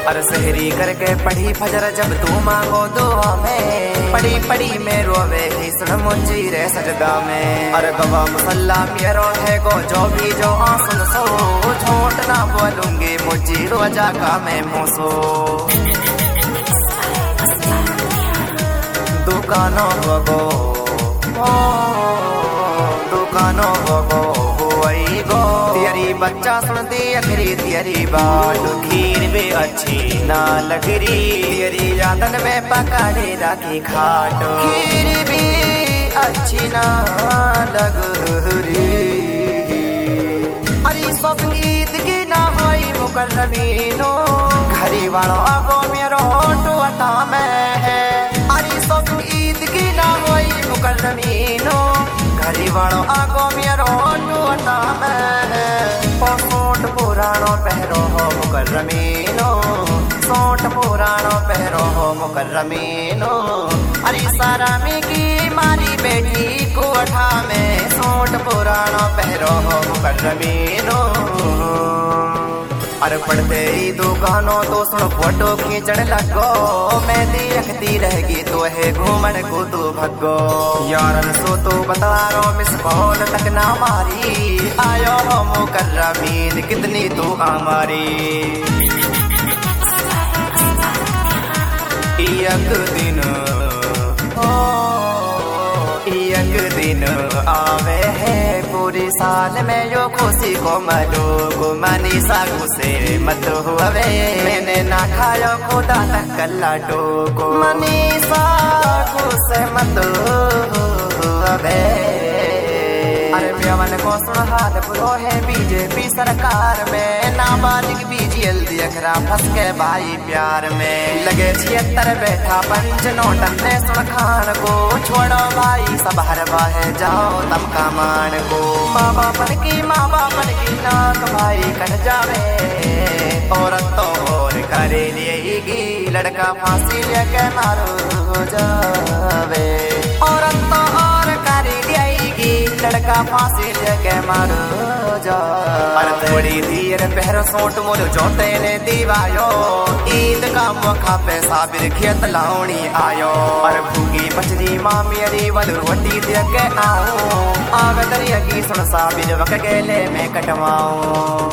अरे सहरी करके पढ़ी फजर जब तू मांगो दुआ में, पड़ी पड़ी में रोवे ही सुन मुझी रे सजदा में। अरे बाबा मुसल्ला मेरो है गो जो भी जो आंसू सो, झूठ ना बोलूंगी मुझी रोजा का मैं मूसो। दुकानों बगो दुकानों बगो हुई गो, तेरी बच्चा सुनती अखरी तेरी बात, खीर भी अच्छी ना लग रही, तेरी यादन में पकाड़े राखी खाट, खीर भी अच्छी ना लग रही। अरे सब ईद की ना होई मुकर्रमीनो, घरी वालों आगो मेरो टूटा में है। अरे सब ईद की ना होई मुकर्रमीनो, घरी वालों आगो मेरो टूटा में है। सोट पुराणो पहरो हो मुकर्रमीनो, सोट पुराणो पहरो हो मुकर्रमीनो। अरे सारा में की मारी बेटी कोठा में, सोट पुराणो पहरो हो मुकर्रमीनो। अरे पढ़ते ही दुकानों तो सुन फोटो खींचने लगो, मैं देखती रहेगी तो है घूमन को तू भगो। यारन सो तो बता रो मिस कॉल तक ना मारी, आयो हो मुकर्रमीन कितनी तू हमारी। एक दिन आवे है पूरी साल में यो खुशी को मलो को मनी सागु से मत हुए, मैंने ना खायो खुदा तक कल्ला को मनी सागु से मत हुए। अरे ब्यावन को सुन हाथ बुरो है बीजेपी सरकार में, नाबालिग बीजीएल दियखरा फंस के भाई प्यार में। लगे 76 बैठा पंच नोटन ने सुन खान को, छोड़ो भाई सब हरवा है जाओ तम का मान को। माँ बापन की नाक भाई कट जावे, औरत तो और करे लेगी, लड़का फांसी लेके मारो जावे। औरत तो और करे लेगी, लड़का फांसी लेके मारो जा। थोड़ी धीर पहरो सोट मोर जोते ने दीवायो, ईद का मौका पे साबिर खेत लाउनी आयो। और भूगी बचरी माँ मेरी वल रोटी दे के आऊं, आग दरिया की सुन साबिर वक गेले में कटवाऊं।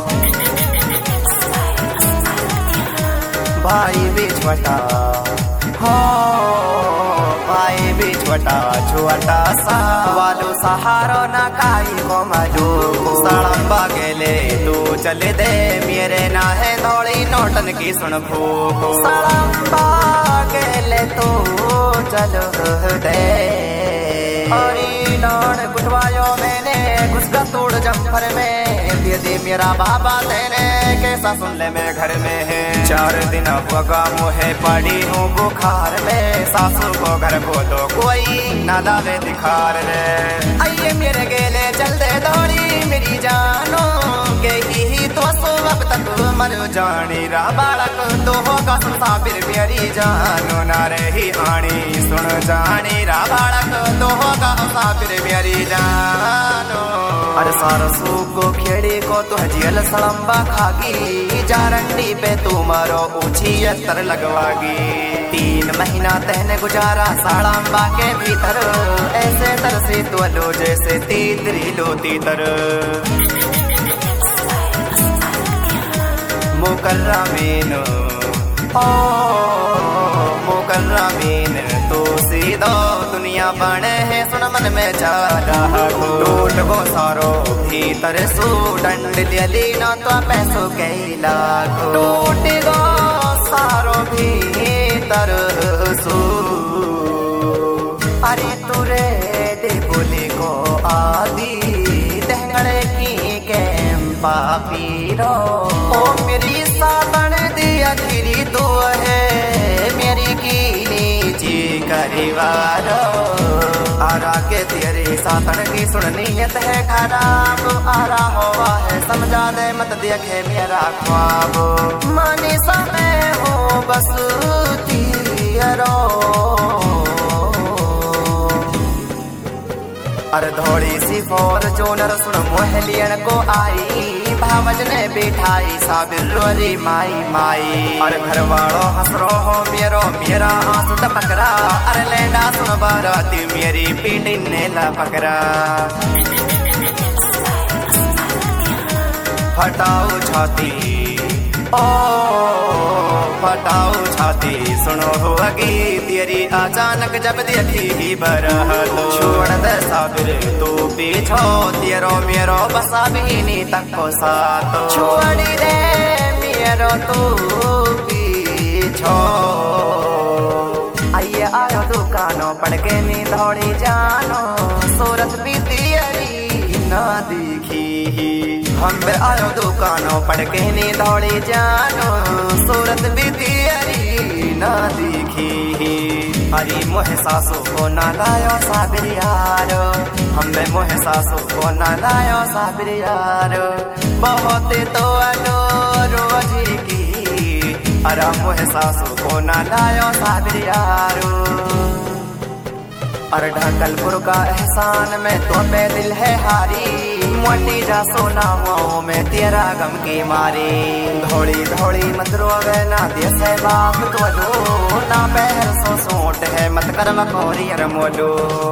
भाई भी छोटा हो, भाई भी छोटा छोटा सा, वालो सहारो ना काई को मजू, सड़म्बा गेले तू चले दे, मेरे ना है दौड़ी नोटन की सुन भूख। सड़म्बा गेले तू चलो दे, और लौड़ कुटवायो मैंने घुसका तोड़ जम्फर में, दे मेरा बाबा तेरे कैसा सुन ले मैं घर में है। 4 दिन होगा मुहे पड़ी हूँ बुखार में, सासू को घर को तो कोई ना दावे दिखार रे। आइए मेरे गेले चल दे दौड़ी मेरी जानो, गई तो सो अब तक मर जानी रा बालक तो होगा साबिर मेरी जानो, ना रही आनी सुन जानी रा बालक तो होगा साबिर मेरी जानो। अरे सारसू को खेड़ी को तो जेल सड़म्बा खागी, जारंडी पे तू मारो ऊंची अत्तर लगवागी। 3 महीना तहने गुजारा साड़म्बा के भीतर, ऐसे तरसे तो लो जैसे तीतरी लो तीतर। मुकर्रमीन ओ मुकर्रमीन तो सीधो दुनिया बने है सुन मन में चारा, टूट गो सारो भीतर सू डंड लियली ना तो पैसों के लाख, टूट गो सारो भीतर सू। अरे तुरे दे बोले को आदि दहंगड़े की कैंपा पीरो, ओ मेरी सातन दिया खीरी तो है, मेरी की नीची करीवारो। आरा के तेरे सातन की सुन नीयत है खराब, आरा हुआ है समझा दे मत देखे मेरा ख्वाब। मानी समय हो बस तीरो, अरे धोड़ी सी फॉर्च्यूनर सुन मोहलियन को आई भावज ने बिठाई साबिर रोरी माई माई। और घर वालो हंस रो हो मेरो मेरा आंसू टपकरा। अरे लेना सुन बाराती मेरी पीटी ने लपकरा। फटाओ छाती ओ फटाओ छाती सुनो होगी तेरी अचानक जब देखी बरहत। छोड़ दे साबिर तू पीछो तेरो मेरो बसा भी नहीं तक को साथ। छोड़ दे मेरो तू पीछो। आइए आयो दुकानों पड़ के नी दौड़ी जानो सूरत भी तेरी ना दिखी। हम पे आयो दुकानों पड़ के नी दौड़ी जानो सूरत भी तेरी ना दिखी। अरे मोहे सासू को ना लायो साबिर यारो। हमें मोहे सासू को ना लायो साबिर यारो। बहुत तो अलो रोजी की। अरे मोहे सासू को ना लायो साबिर यारो। और ढकलपुर का एहसान में तो पे दिल है हारी। मोटी जा सोना हुआ में तेरा गम की मारी। धोड़ी धोड़ी मत रोवे ना दिया से बाप तो दो ना पैर सो सोट है मत कर मकोरी अर मोलो।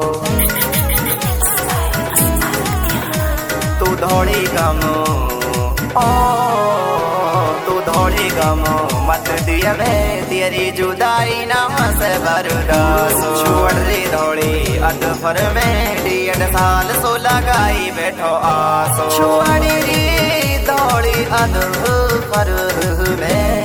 तू धोड़ी गम ओ तू धोड़ी गम मत दिया वे तेरी जुदाई ना से बरदास। छोड़ रे धोड़ी अदफर में 1.5 साल सो लगाई बैठो आसो। छोड़ रे धोड़ी अदफर में।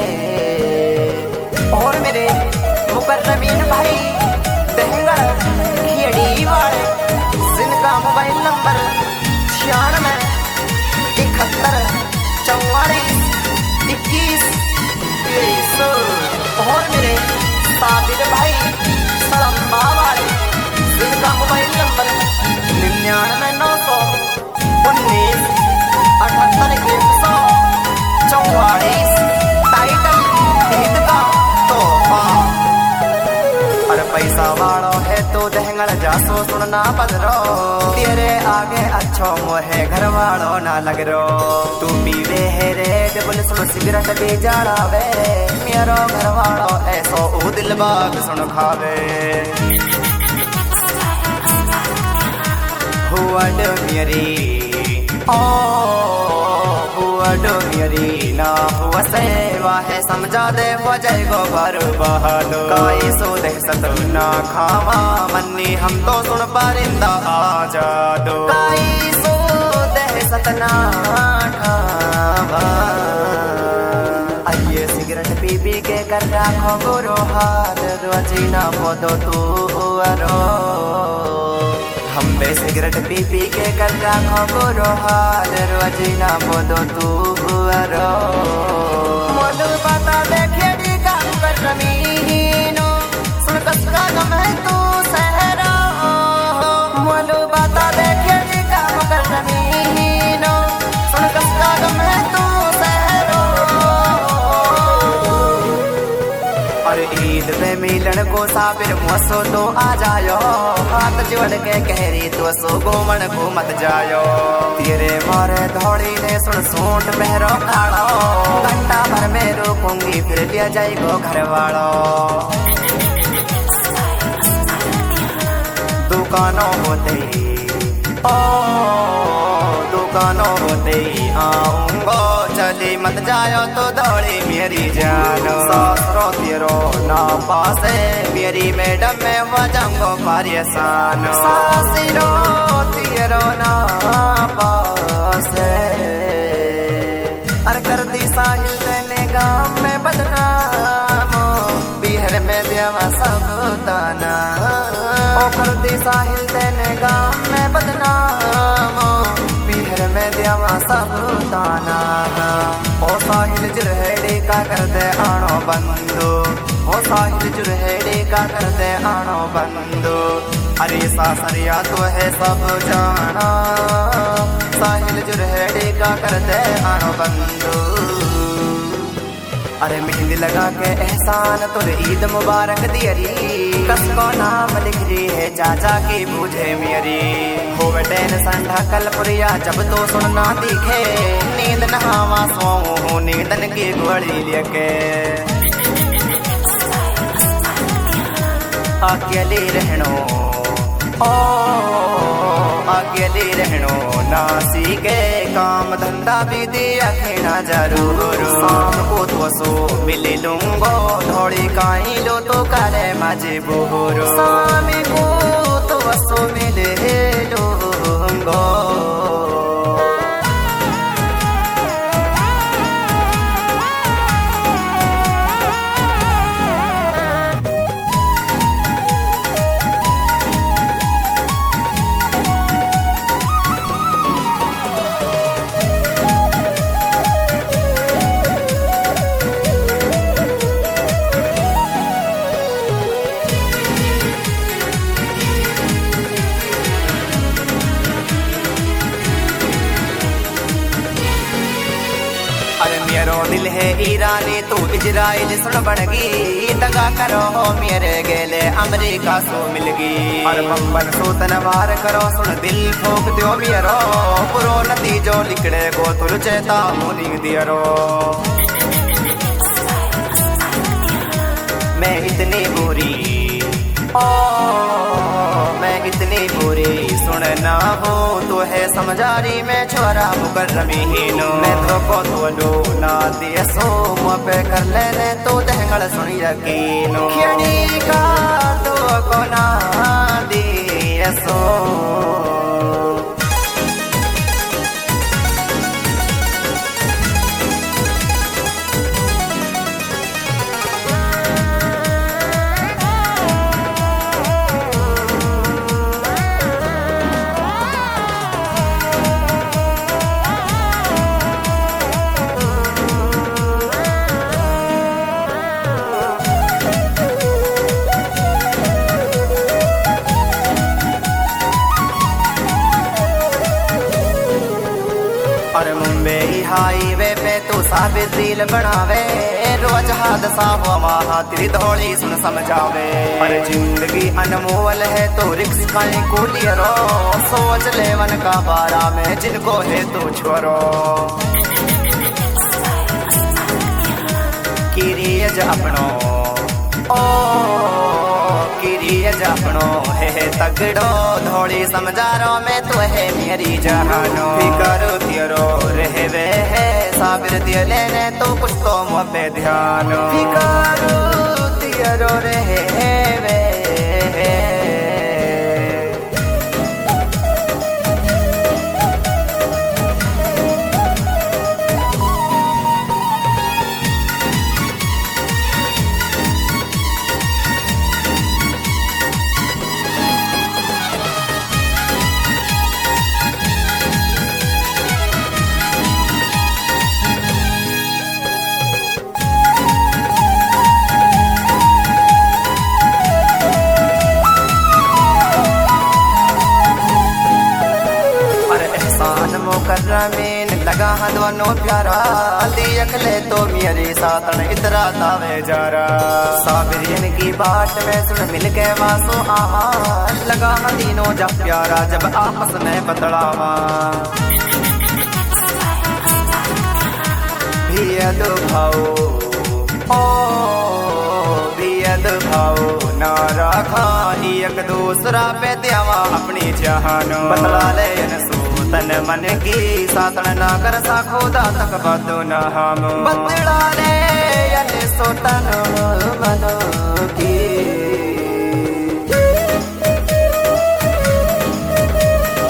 और मेरे मुकर्रमीन भाई दहंगा खेड़ी वाले जिनका मोबाइल नंबर 96 71 44 21 23। और मेरे साबिर भाई सलम्बा वाले जिनका मोबाइल नंबर 99 900 19 78 144। टाइटल ईद का तोहफा। और पैसा वालों है तो दहंगल जासो सुनना बदरो। तेरे आगे अच्छो मोहे घर वालों ना लग रो। तू पीवे है रेड बुल सुन सिगरेट भी जलावे। मेरो घर वालों ऐसो ओ दिल बाग सुन खावे। हुआ मेरी ओ हुआ मेरी ना हुआ सेवा है समझा दे हो जाएगो घर बहादो। काई सो दे सत ना खावा मन्नी हम तो सुन परिंदा आजादो। काई सो दे सत ना खावा। आइए सिगरेट पी पी के कर राखो गुरु हाथ रोजी ना बोदो तू रो। हम बे सिगरेट पी पी के कर राखो गुरु हाथ रोजी ना बोदो तू रो। मोलू पता देखे दी काम कर रमीनो सुन कसका गम है तू सहरा। मोलू पता देखे दी काम कर रमीनो सुन कसका गम है तू सहरा। और ईद पे मिलन को साबिर मुसो तो आ जायो। हाथ जोड़ के कह रही तो सो गोमन को मत जायो। तेरे मारे धोड़ी ने सुन सूट पहरो खाड़ो। घंटा भर में रोकूंगी फिर लिया जाएगो घर वालों। दुकानों होते ओ दुकानों होते आऊंगो। चली मत जायो तो दौड़ी मेरी जानो। सासरो तेरो ना पासे मेरी मैडम में वजंगो परेशान। सासरो तेरो ना पासे। अर कर दी साहिल देने गाँव में बदनाम। बिहर में देवा सब दाना। ओ कर दी साहिल देने गाँव में बदनाम। बिहर में देवा सब दाना। ओ साहिल जुरहेड़ी का कर दे आनो बंदो। ओ साहिल जुरहेड़ी का कर दे आनो बंदो। अरे सासरिया तो है सब जाना। साहिल जुरहेड़ी का कर दे आनो बंदो। अरे मेहंदी लगा के एहसान तुर ईद मुबारक दियरी कसको नाम लिख रही है चाचा की बूझे मेरी होवे टेंशन ढकल पुरिया जब तो सुनना दिखे नींद नहावा सोऊं नींदन की गोली लेके अकेली रहनो ओ अकेली रहनो नासी के काम धंधा भी दिया खेना जरूर शाम को तो सो मिले लूंगो थोड़ी काई लो तो करे मजबूर शाम को तो सो मिले लूंगो अरे मेरो दिल है ईरानी तू इजराइल सुन बढ़गी दगा करो हो मेरे गेले अमेरिका सो मिलगी अरे बम्बन सो तनवार करो सुन दिल ठोक दियो मेरो पुरो नतीजो लिखड़े गो तुर चेता मुनी दियरो मैं इतनी बुरी ओ मैं इतनी बुरी सुनना हो तो है समझारी में छोरा मुकर्रमी हीनो मैं तो को तो लो ना दिए सो पे कर लेने तो दहंगड़ सुन यकीनो खेड़ी का तो को ना दिए सो और मुंबई हाईवे पे तू साबित दिल बनावे रोज हादसा हुआ वहाँ तेरी दौड़ी सुन समझावे और जिंदगी अनमोल है तो रिक्स खाने को लिए रो सोच ले मन का बारा में जिनको है तू छोरो किरियज अपनो ओ किरियज अपनो है तगड़ो धोड़ी समझारो में तो है मेरी जहानो फिकरो तियरो रहे वे है साबिर दिए लेने तो कुछ तो मुझे ध्यान फिकरो तियरो रहे वे मुकर्रमीन लगा दोनों प्यारा दियख ले तो मेरी सातन इतरा तावे जारा साबिरीन की बाट में सुन मिल के वासो आहा लगा तीनों जब प्यारा जब आपस में बतलावा बियद भाओ ओ बियद भाओ ना रखा एक दूसरा पे देवा अपनी जहानो बतला ले तन मन की सातन ना कर सा खुदा तक बदो न हम बदला ले सोतन